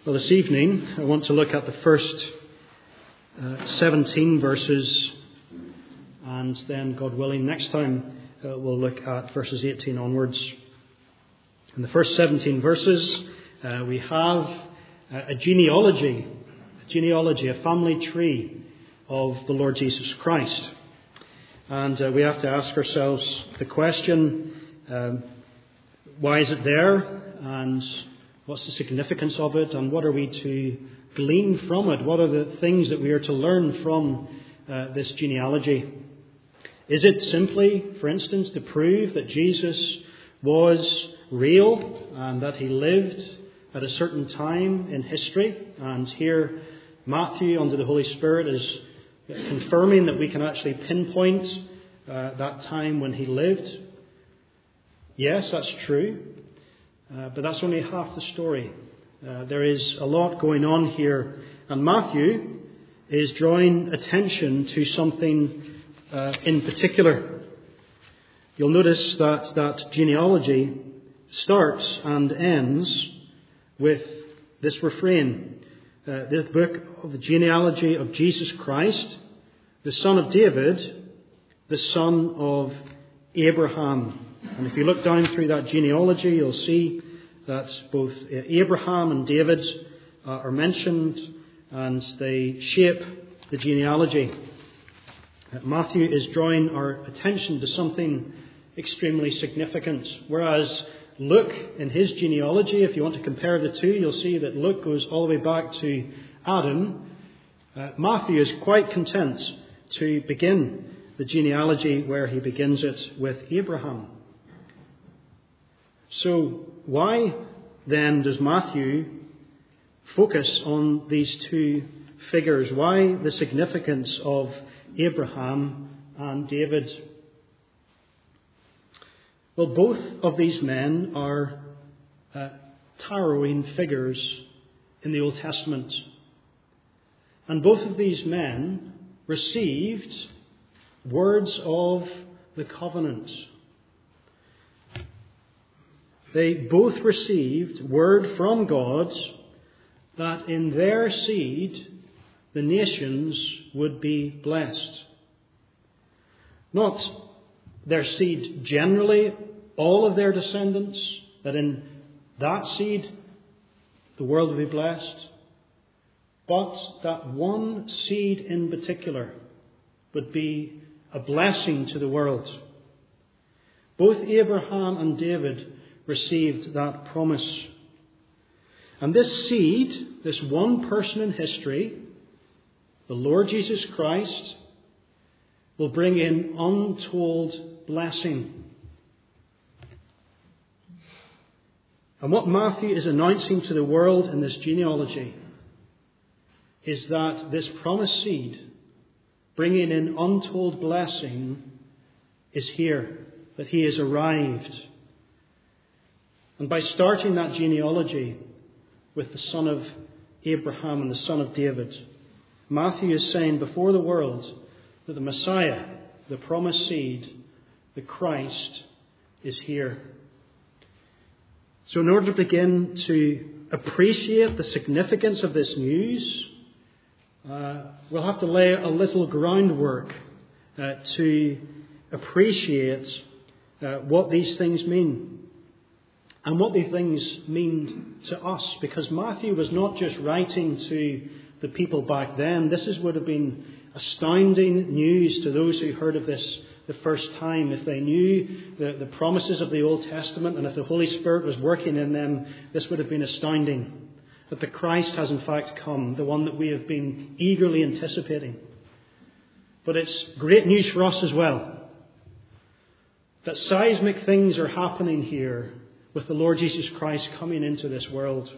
Well, this evening I want to look at the first 17 verses, and then, God willing, next time we'll look at verses 18 onwards. In the first 17 verses we have a genealogy, a family tree of the Lord Jesus Christ. And we have to ask ourselves the question, why is it there, and what's the significance of it, and what are we to glean from it? What are the things that we are to learn from this genealogy? Is it simply, for instance, to prove that Jesus was real and that he lived at a certain time in history? And here Matthew, under the Holy Spirit, is confirming that we can actually pinpoint that time when he lived. Yes, that's true. But that's only half the story. There is a lot going on here. And Matthew is drawing attention to something in particular. You'll notice that genealogy starts and ends with this refrain. This book of the genealogy of Jesus Christ, the son of David, the son of Abraham. And if you look down through that genealogy, you'll see that both Abraham and David are mentioned, and they shape the genealogy. Matthew is drawing our attention to something extremely significant. Whereas Luke, in his genealogy, if you want to compare the two, you'll see that Luke goes all the way back to Adam. Matthew is quite content to begin the genealogy where he begins it with Abraham. So why then does Matthew focus on these two figures? Why the significance of Abraham and David? Well, both of these men are towering figures in the Old Testament. And both of these men received words of the covenant. They both received word from God that in their seed the nations would be blessed. Not their seed generally, all of their descendants, that in that seed the world would be blessed, but that one seed in particular would be a blessing to the world. Both Abraham and David received that promise. And this seed, this one person in history, the Lord Jesus Christ, will bring in untold blessing. And what Matthew is announcing to the world in this genealogy is that this promised seed, bringing in untold blessing, is here, that he has arrived. And by starting that genealogy with the son of Abraham and the son of David, Matthew is saying before the world that the Messiah, the promised seed, the Christ, is here. So in order to begin to appreciate the significance of this news, we'll have to lay a little groundwork to appreciate what these things mean. And what these things mean to us, because Matthew was not just writing to the people back then. This would have been astounding news to those who heard of this the first time. If they knew the promises of the Old Testament and if the Holy Spirit was working in them, this would have been astounding. That the Christ has in fact come, the one that we have been eagerly anticipating. But it's great news for us as well. That seismic things are happening here with the Lord Jesus Christ coming into this world.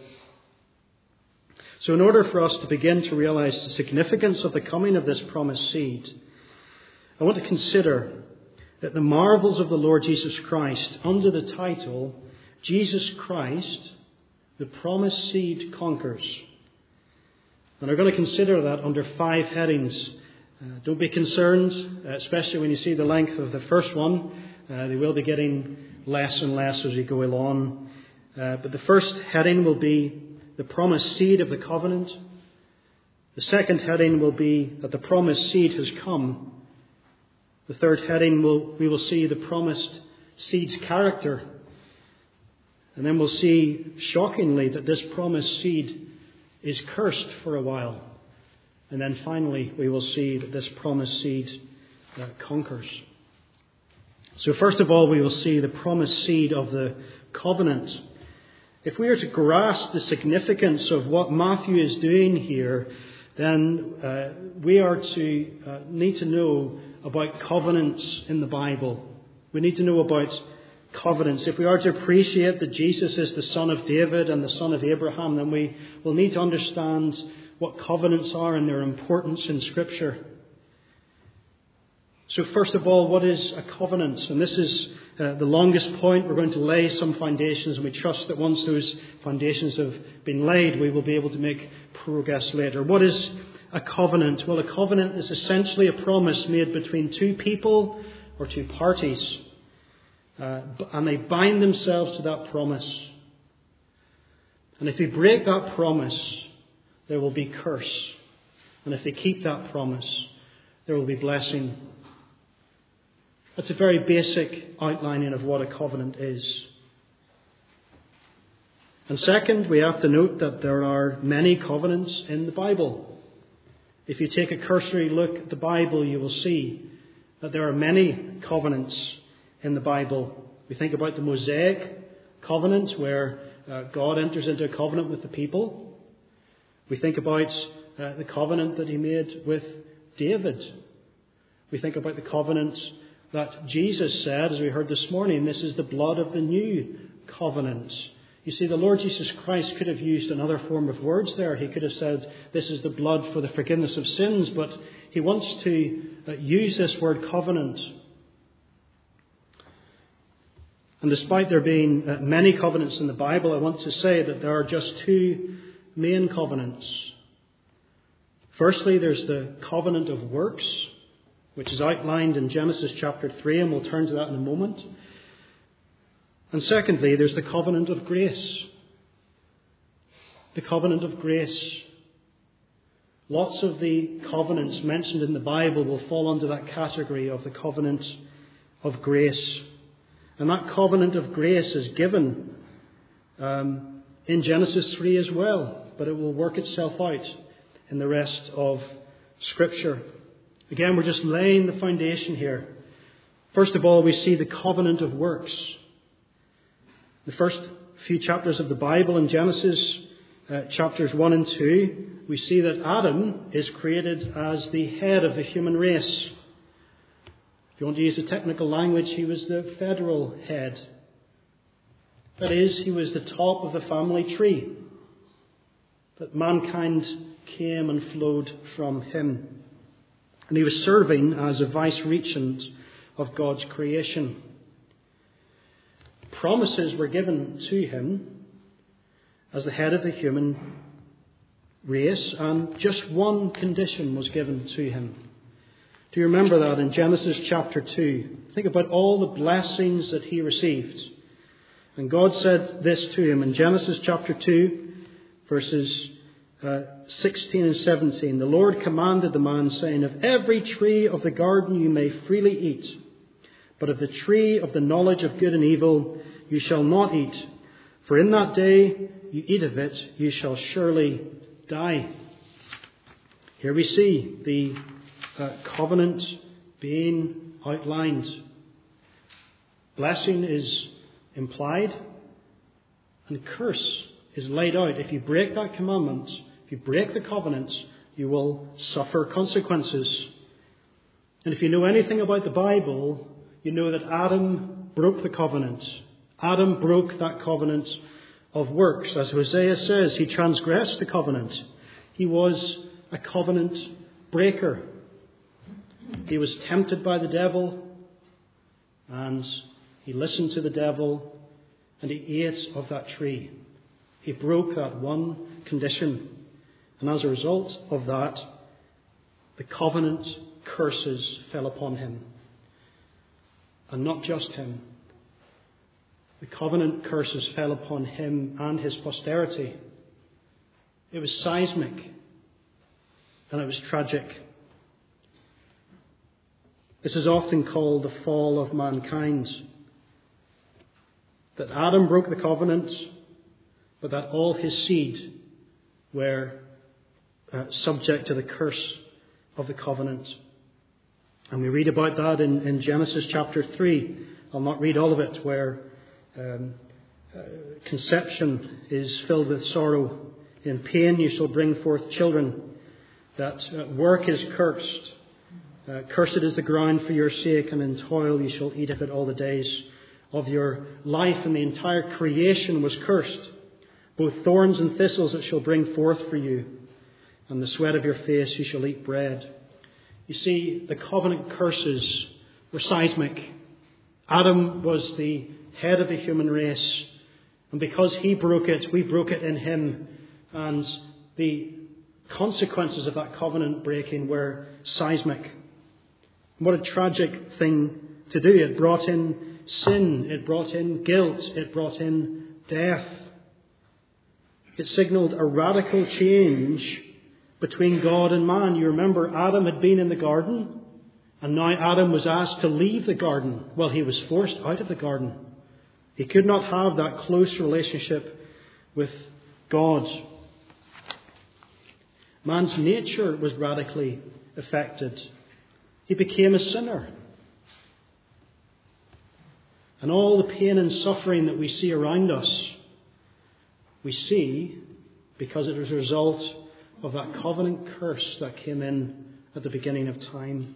So in order for us to begin to realize the significance of the coming of this promised seed, I want to consider that the marvels of the Lord Jesus Christ under the title, Jesus Christ, the promised seed conquers. And we're going to consider that under 5 headings. Don't be concerned, especially when you see the length of the first one. They will be getting less and less as we go along. But the first heading will be the promised seed of the covenant. The second heading will be that the promised seed has come. The third heading we will see the promised seed's character. And then we'll see, shockingly, that this promised seed is cursed for a while. And then finally, we will see that this promised seed conquers. So first of all, we will see the promised seed of the covenant. If we are to grasp the significance of what Matthew is doing here, then we are to need to know about covenants in the Bible. We need to know about covenants. If we are to appreciate that Jesus is the son of David and the son of Abraham, then we will need to understand what covenants are and their importance in Scripture. So first of all, what is a covenant? And this is the longest point. We're going to lay some foundations, and we trust that once those foundations have been laid, we will be able to make progress later. What is a covenant? Well, a covenant is essentially a promise made between two people or two parties. And they bind themselves to that promise. And if they break that promise, there will be curse. And if they keep that promise, there will be blessing. That's a very basic outlining of what a covenant is. And second, we have to note that there are many covenants in the Bible. If you take a cursory look at the Bible, you will see that there are many covenants in the Bible. We think about the Mosaic covenant, where God enters into a covenant with the people. We think about the covenant that he made with David. We think about the covenant that Jesus said, as we heard this morning, this is the blood of the new covenant. You see, the Lord Jesus Christ could have used another form of words there. He could have said, this is the blood for the forgiveness of sins, but he wants to use this word covenant. And despite there being many covenants in the Bible, I want to say that there are just two main covenants. Firstly, there's the covenant of works, which is outlined in Genesis chapter 3, and we'll turn to that in a moment. And secondly, there's the covenant of grace. The covenant of grace. Lots of the covenants mentioned in the Bible will fall under that category of the covenant of grace. And that covenant of grace is given in Genesis 3 as well, but it will work itself out in the rest of Scripture. Again, we're just laying the foundation here. First of all, we see the covenant of works. The first few chapters of the Bible in Genesis, chapters 1 and 2, we see that Adam is created as the head of the human race. If you want to use the technical language, he was the federal head. That is, he was the top of the family tree. That mankind came and flowed from him. And he was serving as a vice-regent of God's creation. Promises were given to him as the head of the human race, and just one condition was given to him. Do you remember that in Genesis chapter 2? Think about all the blessings that he received. And God said this to him in Genesis chapter 2, verses 16 and 17. The Lord commanded the man, saying, of every tree of the garden you may freely eat, but of the tree of the knowledge of good and evil you shall not eat. For in that day you eat of it, you shall surely die. Here we see the covenant being outlined. Blessing is implied, and curse is laid out. If you break that commandment, if you break the covenant, you will suffer consequences. And if you know anything about the Bible, you know that Adam broke the covenant. Adam broke that covenant of works. As Hosea says, he transgressed the covenant. He was a covenant breaker. He was tempted by the devil, and he listened to the devil, and he ate of that tree. He broke that one condition. And as a result of that, the covenant curses fell upon him. And not just him. The covenant curses fell upon him and his posterity. It was seismic. And it was tragic. This is often called the fall of mankind. That Adam broke the covenant, but that all his seed were subject to the curse of the covenant. And we read about that in Genesis chapter 3. I'll not read all of it, where conception is filled with sorrow. In pain you shall bring forth children. That work is cursed. Cursed is the ground for your sake, and in toil you shall eat of it all the days of your life. And the entire creation was cursed. Both thorns and thistles it shall bring forth for you, and the sweat of your face you shall eat bread. You see, the covenant curses were seismic. Adam was the head of the human race, and because he broke it, we broke it in him. And the consequences of that covenant breaking were seismic. What a tragic thing to do. It brought in sin, it brought in guilt, it brought in death. It signalled a radical change between God and man. You remember Adam had been in the garden, and now Adam was asked to leave the garden. Well, he was forced out of the garden. He could not have that close relationship with God. Man's nature was radically affected. He became a sinner. And all the pain and suffering that we see around us, we see because it was a result of that covenant curse that came in at the beginning of time.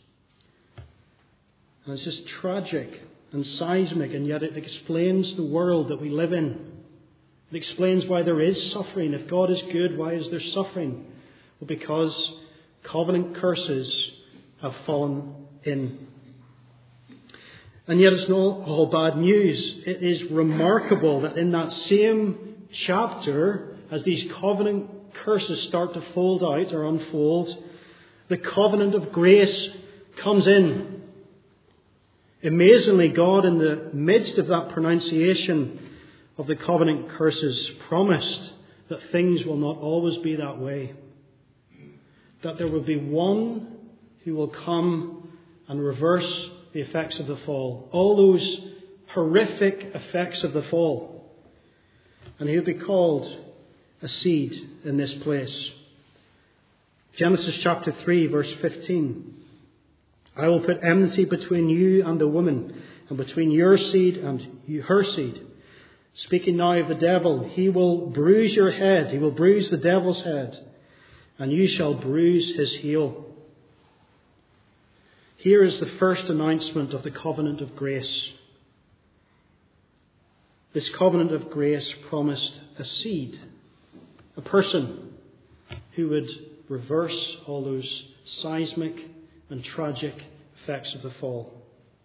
And it's just tragic and seismic, and yet it explains the world that we live in. It explains why there is suffering. If God is good, why is there suffering? Well, because covenant curses have fallen in. And yet it's not all bad news. It is remarkable that in that same chapter, as these covenant curses start to fold out or unfold, the covenant of grace comes in. Amazingly, God, in the midst of that pronunciation of the covenant curses, promised that things will not always be that way. That there will be one who will come and reverse the effects of the fall. All those horrific effects of the fall. And he will be called a seed in this place. Genesis chapter 3 verse 15. I will put enmity between you and the woman, and between your seed and her seed. Speaking now of the devil, he will bruise your head, he will bruise the devil's head, and you shall bruise his heel. Here is the first announcement of the covenant of grace. This covenant of grace promised a seed, a person who would reverse all those seismic and tragic effects of the fall.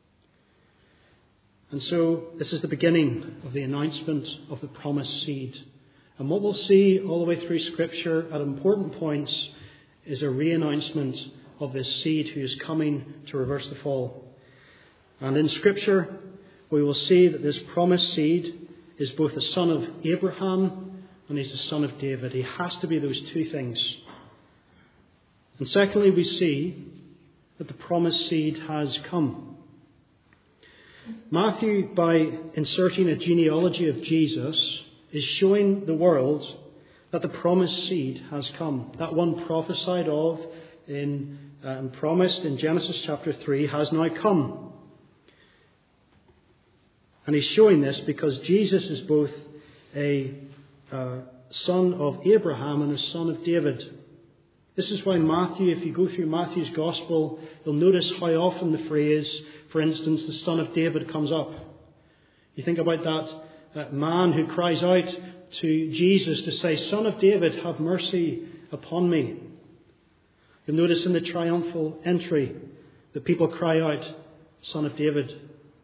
And so this is the beginning of the announcement of the promised seed. And what we'll see all the way through Scripture at important points is a re-announcement of this seed who is coming to reverse the fall. And in Scripture we will see that this promised seed is both the son of Abraham and he's the son of David. He has to be those two things. And secondly, we see that the promised seed has come. Matthew, by inserting a genealogy of Jesus, is showing the world that the promised seed has come. That one prophesied of and promised in Genesis chapter 3 has now come. And he's showing this because Jesus is both a son of Abraham and a son of David. This is why Matthew, if you go through Matthew's Gospel, you'll notice how often the phrase, for instance, the son of David comes up. You think about that man who cries out to Jesus to say, Son of David, have mercy upon me. You'll notice in the triumphal entry, the people cry out, Son of David.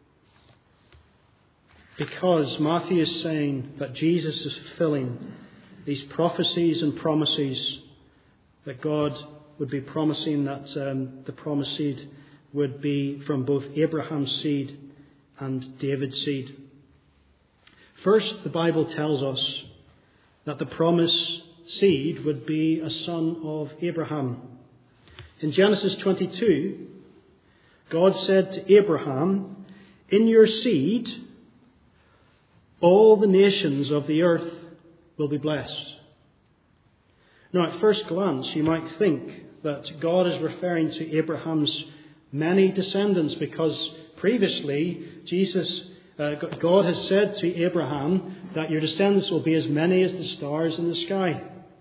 Because Matthew is saying that Jesus is fulfilling these prophecies and promises that God would be promising that the promised seed would be from both Abraham's seed and David's seed. First, the Bible tells us that the promise seed would be a son of Abraham. In Genesis 22, God said to Abraham, "In your seed, all the nations of the earth will be blessed." Now, at first glance, you might think that God is referring to Abraham's many descendants because previously God has said to Abraham that your descendants will be as many as the stars in the sky.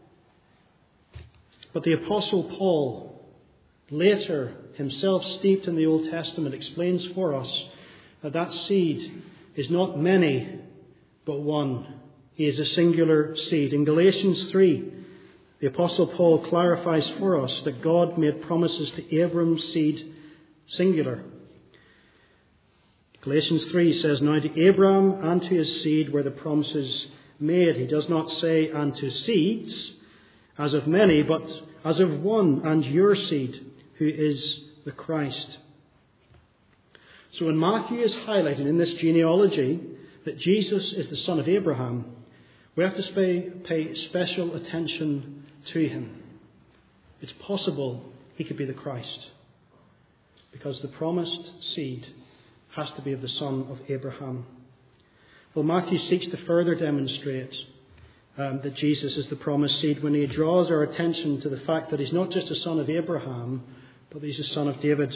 But the Apostle Paul, later himself steeped in the Old Testament, explains for us that seed is not many, but one. He is a singular seed. In Galatians 3, the Apostle Paul clarifies for us that God made promises to Abram's seed singular. Galatians 3 says, "Now to Abram and to his seed were the promises made." He does not say, "and to seeds, as of many, but as of one, and your seed, who is the Christ." So when Matthew is highlighting in this genealogy that Jesus is the son of Abraham, we have to pay special attention to him. It's possible he could be the Christ, because the promised seed has to be of the son of Abraham. Well, Matthew seeks to further demonstrate that Jesus is the promised seed when he draws our attention to the fact that he's not just a son of Abraham, but he's a son of David.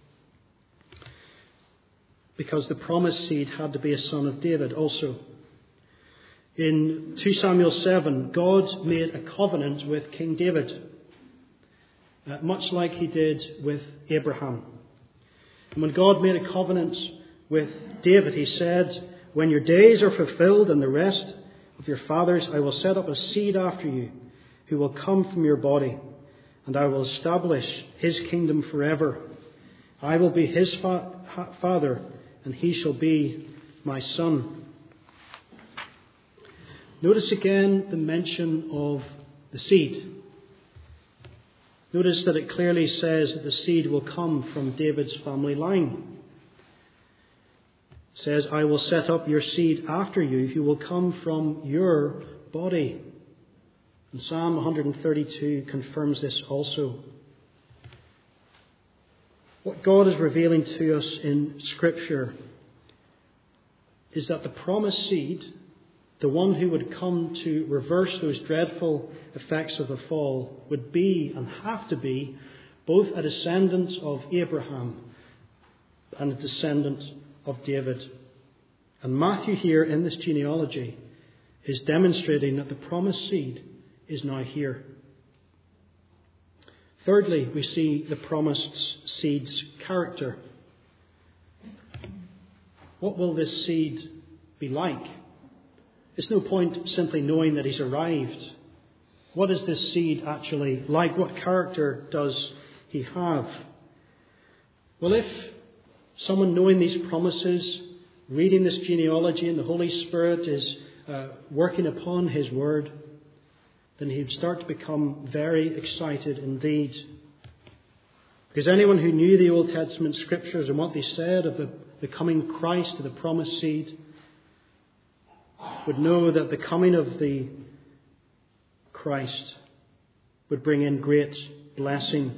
Because the promised seed had to be a son of David also. In 2 Samuel 7, God made a covenant with King David, much like he did with Abraham. And when God made a covenant with David, he said, "When your days are fulfilled and the rest of your fathers, I will set up a seed after you who will come from your body, and I will establish his kingdom forever. I will be his father, and he shall be my son." Notice again the mention of the seed. Notice that it clearly says that the seed will come from David's family line. It says, "I will set up your seed after you who will come from your body." And Psalm 132 confirms this also. What God is revealing to us in Scripture is that the promised seed, the one who would come to reverse those dreadful effects of the fall, would be and have to be both a descendant of Abraham and a descendant of David. And Matthew here in this genealogy is demonstrating that the promised seed is now here. Thirdly, we see the promised seed's character. What will this seed be like? It's no point simply knowing that he's arrived. What is this seed actually like? What character does he have? Well, if someone knowing these promises, reading this genealogy, and the Holy Spirit is working upon his word, then he'd start to become very excited indeed. Because anyone who knew the Old Testament Scriptures and what they said of the coming Christ, the promised seed, would know that the coming of the Christ would bring in great blessing.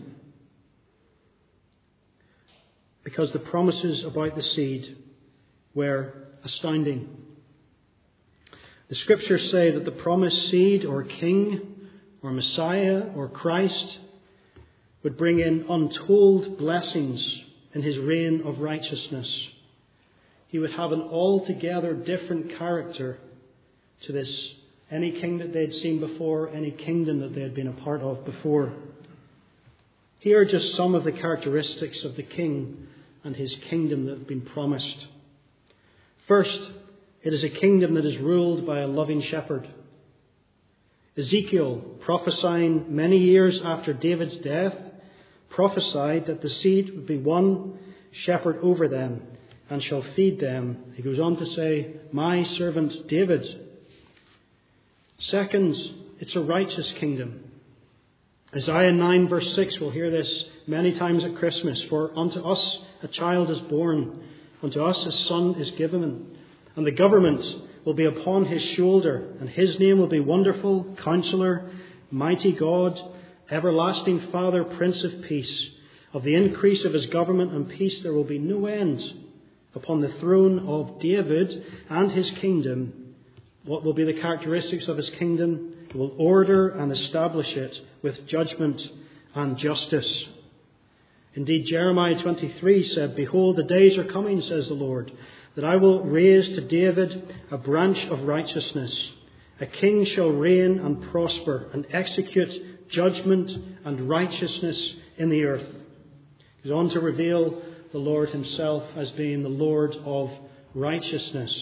Because the promises about the seed were astounding. The Scriptures say that the promised seed, or king, or Messiah, or Christ, would bring in untold blessings in his reign of righteousness. He would have an altogether different character to this, any king that they had seen before, any kingdom that they had been a part of before. Here are just some of the characteristics of the king and his kingdom that have been promised. First, it is a kingdom that is ruled by a loving shepherd. Ezekiel, prophesying many years after David's death, prophesied that the seed would be one shepherd over them and shall feed them. He goes on to say, "My servant David." Second, it's a righteous kingdom. Isaiah 9 verse 6, we'll hear this many times at Christmas. "For unto us a child is born, unto us a son is given, and the government will be upon his shoulder, and his name will be Wonderful, Counselor, Mighty God, Everlasting Father, Prince of Peace. Of the increase of his government and peace there will be no end upon the throne of David and his kingdom. What will be the characteristics of his kingdom? He will order and establish it with judgment and justice. Indeed, Jeremiah 23 said, Behold, the days are coming, says the Lord, that I will raise to David a branch of righteousness. A king shall reign and prosper and execute judgment and righteousness in the earth. He's on to reveal the Lord himself as being the Lord of righteousness.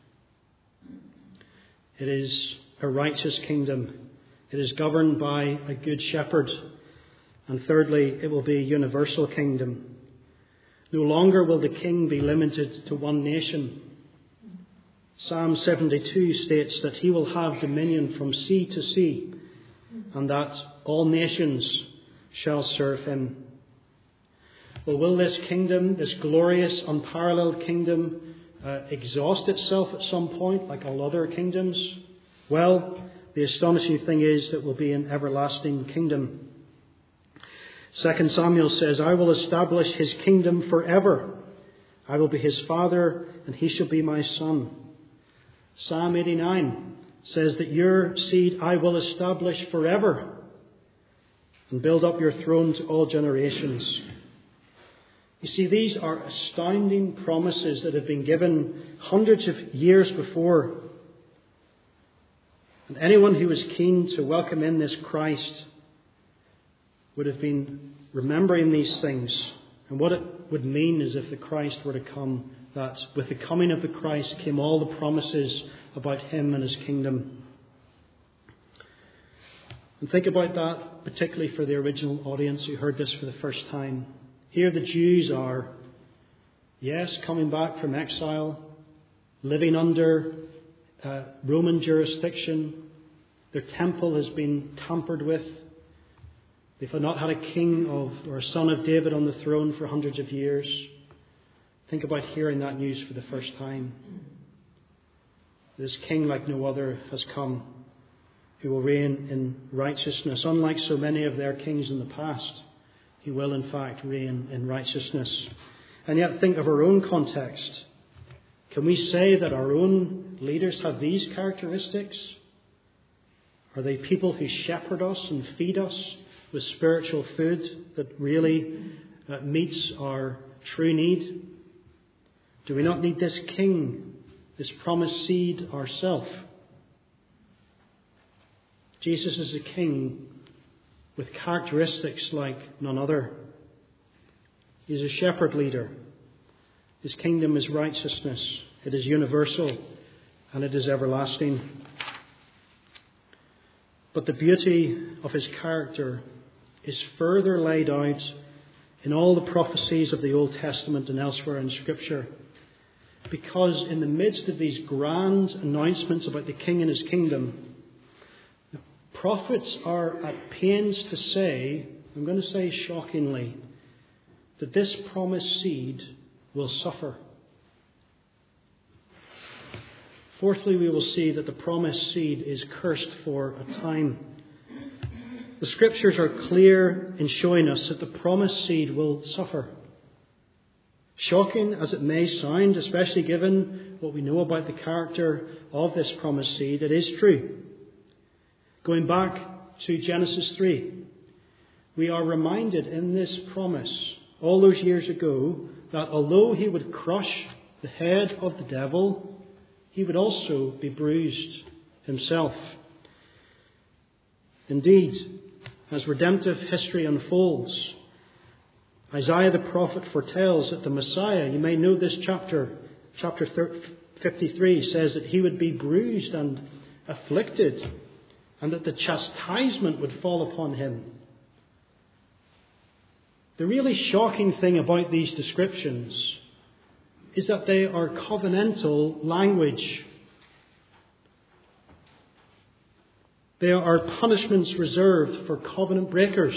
It is a righteous kingdom. It is governed by a good shepherd. And thirdly, it will be a universal kingdom. No longer will the king be limited to one nation. Psalm 72 states that he will have dominion from sea to sea, and that all nations shall serve him. Well, will this kingdom, this glorious, unparalleled kingdom, exhaust itself at some point like all other kingdoms? Well, the astonishing thing is that it will be an everlasting kingdom. 2 Samuel says, I will establish his kingdom forever. I will be his father, and he shall be my son. Psalm 89 says that your seed I will establish forever and build up your throne to all generations. You see, these are astounding promises that have been given hundreds of years before. And anyone who was keen to welcome in this Christ would have been remembering these things. And what it would mean is if the Christ were to come, that with the coming of the Christ came all the promises about him and his kingdom. And think about that, particularly for the original audience who heard this for the first time. Here the Jews are, yes, coming back from exile, living under Roman jurisdiction. Their temple has been tampered with. They've not had a king or a son of David on the throne for hundreds of years. Think about hearing that news for the first time. This king like no other has come, who will reign in righteousness. Unlike so many of their kings in the past, he will in fact reign in righteousness. And yet think of our own context. Can we say that our own leaders have these characteristics? Are they people who shepherd us and feed us with spiritual food that really meets our true need? Do we not need this king, this promised seed ourselves? Jesus is a king with characteristics like none other. He is a shepherd leader. His kingdom is righteousness. It is universal and it is everlasting. But the beauty of his character is further laid out in all the prophecies of the Old Testament and elsewhere in Scripture. Because in the midst of these grand announcements about the King and his kingdom, the prophets are at pains to say, I'm going to say shockingly, that this promised seed will suffer. Fourthly, we will see that the promised seed is cursed for a time. The Scriptures are clear in showing us that the promised seed will suffer. Shocking as it may sound, especially given what we know about the character of this promised seed, it is true. Going back to Genesis 3, we are reminded in this promise all those years ago that although he would crush the head of the devil, he would also be bruised himself. Indeed, as redemptive history unfolds, Isaiah the prophet foretells that the Messiah, you may know this chapter 53, says that he would be bruised and afflicted, and that the chastisement would fall upon him. The really shocking thing about these descriptions is that they are covenantal language. They are punishments reserved for covenant breakers.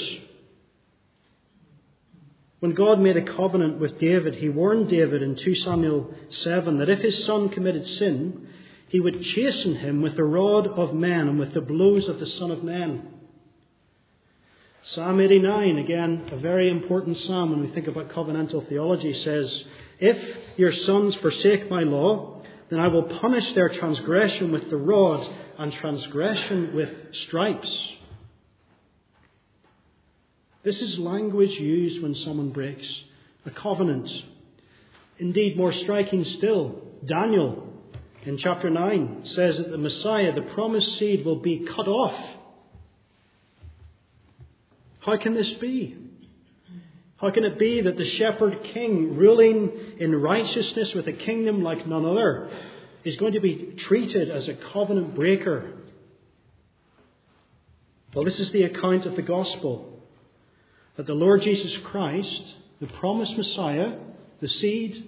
When God made a covenant with David, he warned David in 2 Samuel 7 that if his son committed sin, He would chasten him with the rod of men and with the blows of the Son of Man. Psalm 89, again, a very important psalm when we think about covenantal theology, says, "If your sons forsake my law, then I will punish their transgression with the rod and transgression with stripes." This is language used when someone breaks a covenant. Indeed, more striking still, Daniel in chapter 9 says that the Messiah, the promised seed, will be cut off. How can this be? How can it be that the shepherd king, ruling in righteousness with a kingdom like none other, is going to be treated as a covenant breaker? Well, this is the account of the gospel, that the Lord Jesus Christ, the promised Messiah, the seed,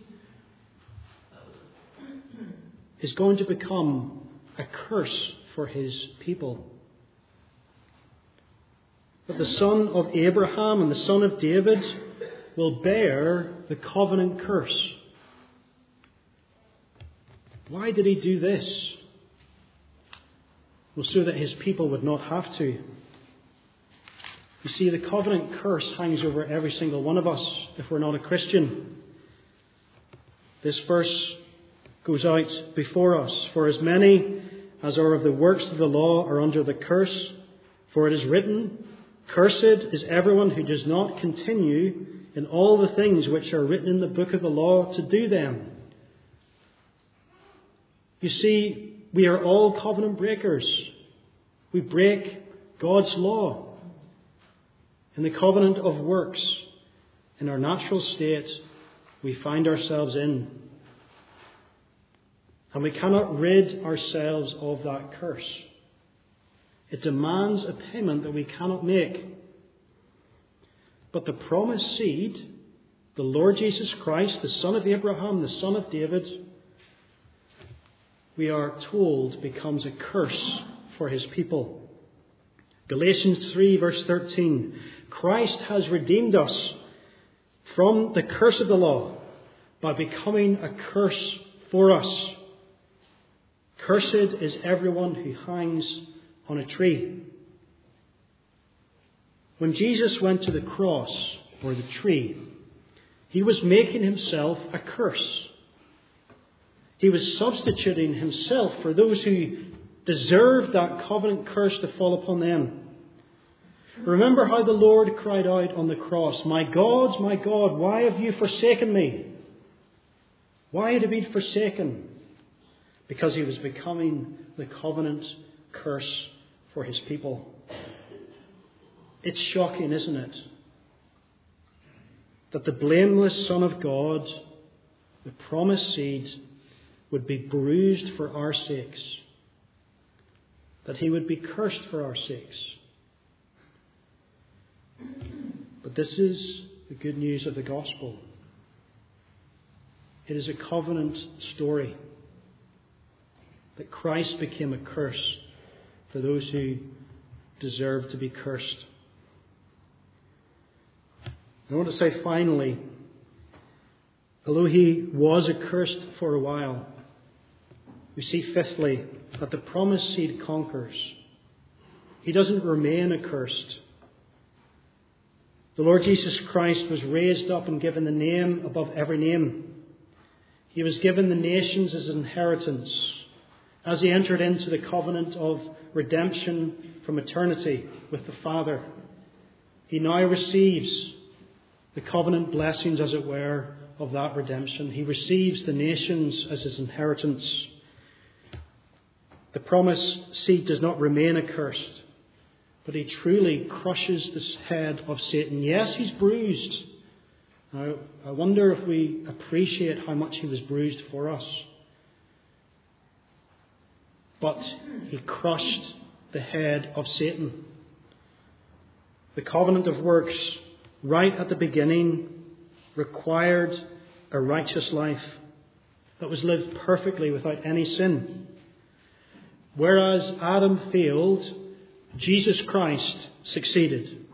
is going to become a curse for his people. That the son of Abraham and the son of David will bear the covenant curse. Why did he do this? Well, so that his people would not have to. You see, the covenant curse hangs over every single one of us if we're not a Christian. This verse goes out before us. "For as many as are of the works of the law are under the curse, for it is written, Cursed is everyone who does not continue in all the things which are written in the book of the law to do them." You see, we are all covenant breakers. We break God's law. In the covenant of works, in our natural state, we find ourselves in. And we cannot rid ourselves of that curse. It demands a payment that we cannot make. But the promised seed, the Lord Jesus Christ, the son of Abraham, the son of David, we are told becomes a curse for his people. Galatians 3 verse 13. "Christ has redeemed us from the curse of the law by becoming a curse for us. Cursed is everyone who hangs on a tree." When Jesus went to the cross or the tree, he was making himself a curse. He was substituting himself for those who deserved that covenant curse to fall upon them. Remember how the Lord cried out on the cross, my God, why have you forsaken me?" Why had he been forsaken? Because he was becoming the covenant curse for his people. It's shocking, isn't it? That the blameless Son of God, the promised seed, would be bruised for our sakes. That he would be cursed for our sakes. But this is the good news of the gospel. It is a covenant story. That Christ became a curse for those who deserve to be cursed. I want to say finally, although he was accursed for a while, we see fifthly that the promised seed conquers. He doesn't remain accursed. The Lord Jesus Christ was raised up and given the name above every name. He was given the nations as inheritance. As he entered into the covenant of redemption from eternity with the Father, he now receives the covenant blessings, as it were, of that redemption. He receives the nations as his inheritance. The promised seed does not remain accursed, but he truly crushes the head of Satan. Yes, he's bruised. Now, I wonder if we appreciate how much he was bruised for us. But he crushed the head of Satan. The covenant of works, right at the beginning, required a righteous life that was lived perfectly without any sin. Whereas Adam failed, Jesus Christ succeeded.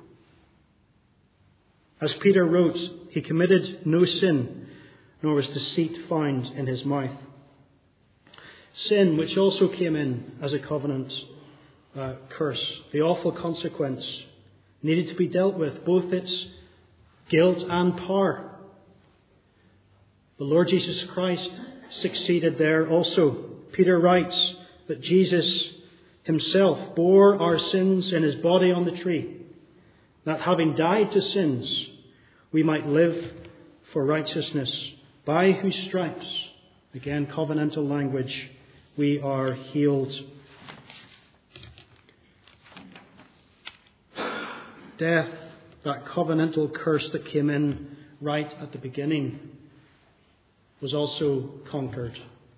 As Peter wrote, he committed no sin, nor was deceit found in his mouth. Sin, which also came in as a covenant curse, the awful consequence, needed to be dealt with, both its guilt and power. The Lord Jesus Christ succeeded there also. Peter writes that Jesus himself bore our sins in his body on the tree, that having died to sins, we might live for righteousness, by whose stripes, again covenantal language, we are healed. Death, that covenantal curse that came in right at the beginning, was also conquered.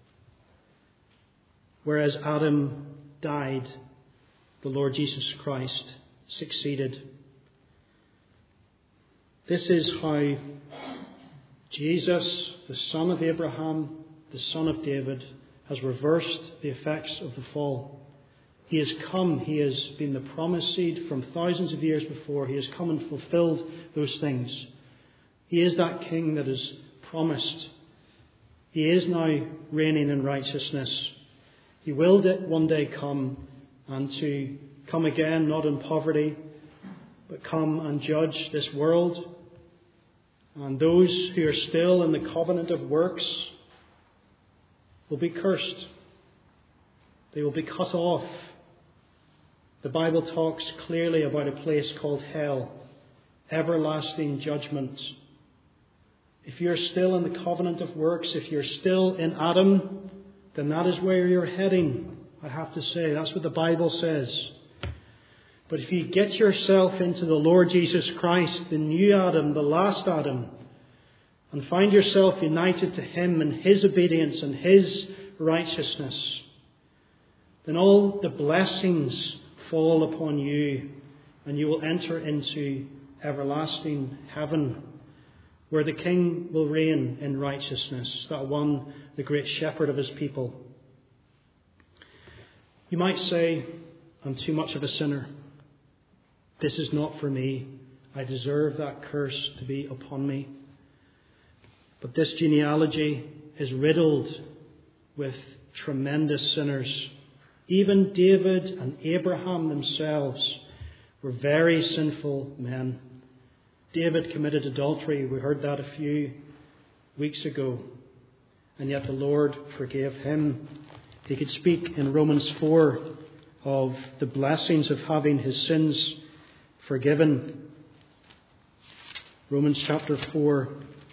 Whereas Adam died, the Lord Jesus Christ succeeded. This is how Jesus, the son of Abraham, the son of David, has reversed the effects of the fall. He has come, he has been the promised seed from thousands of years before. He has come and fulfilled those things. He is that king that is promised. He is now reigning in righteousness. He will one day come, and to come again, not in poverty, but come and judge this world. And those who are still in the covenant of works will be cursed. They will be cut off. The Bible talks clearly about a place called hell, everlasting judgment. If you're still in the covenant of works, if you're still in Adam, then that is where you're heading, I have to say. That's what the Bible says. But if you get yourself into the Lord Jesus Christ, the new Adam, the last Adam, and find yourself united to him in his obedience and his righteousness, then all the blessings fall upon you, and you will enter into everlasting heaven, where the King will reign in righteousness, that one, the great shepherd of his people. You might say, I'm too much of a sinner. This is not for me. I deserve that curse to be upon me. But this genealogy is riddled with tremendous sinners. Even David and Abraham themselves were very sinful men. David committed adultery. We heard that a few weeks ago. And yet the Lord forgave him. He could speak in Romans 4 of the blessings of having his sins forgiven. Romans chapter 4.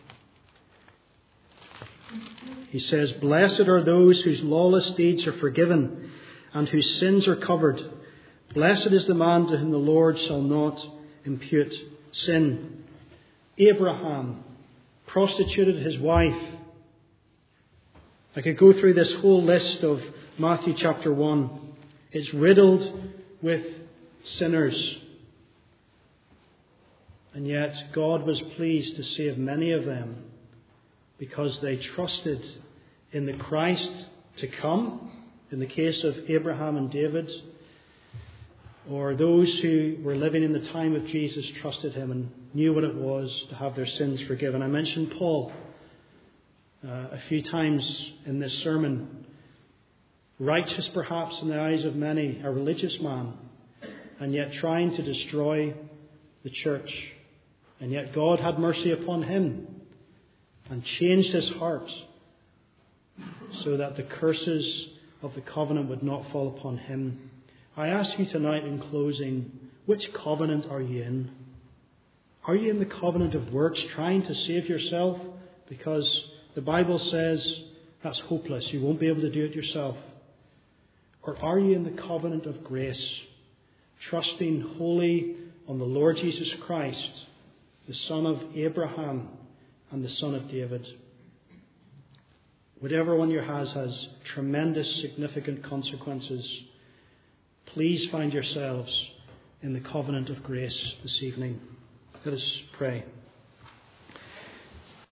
He says, "Blessed are those whose lawless deeds are forgiven and whose sins are covered. Blessed is the man to whom the Lord shall not impute sin." Abraham prostituted his wife. I could go through this whole list of Matthew chapter 1. It's riddled with sinners. And yet God was pleased to save many of them because they trusted in the Christ to come, in the case of Abraham and David, or those who were living in the time of Jesus trusted him and knew what it was to have their sins forgiven. I mentioned Paul a few times in this sermon. Righteous perhaps in the eyes of many, a religious man, and yet trying to destroy the church. And yet God had mercy upon him and changed his heart so that the curses of the covenant would not fall upon him. I ask you tonight in closing, which covenant are you in? Are you in the covenant of works, trying to save yourself? Because the Bible says that's hopeless. You won't be able to do it yourself. Or are you in the covenant of grace, trusting wholly on the Lord Jesus Christ, the son of Abraham and the son of David? Whatever one you has tremendous, significant consequences. Please find yourselves in the covenant of grace this evening. Let us pray.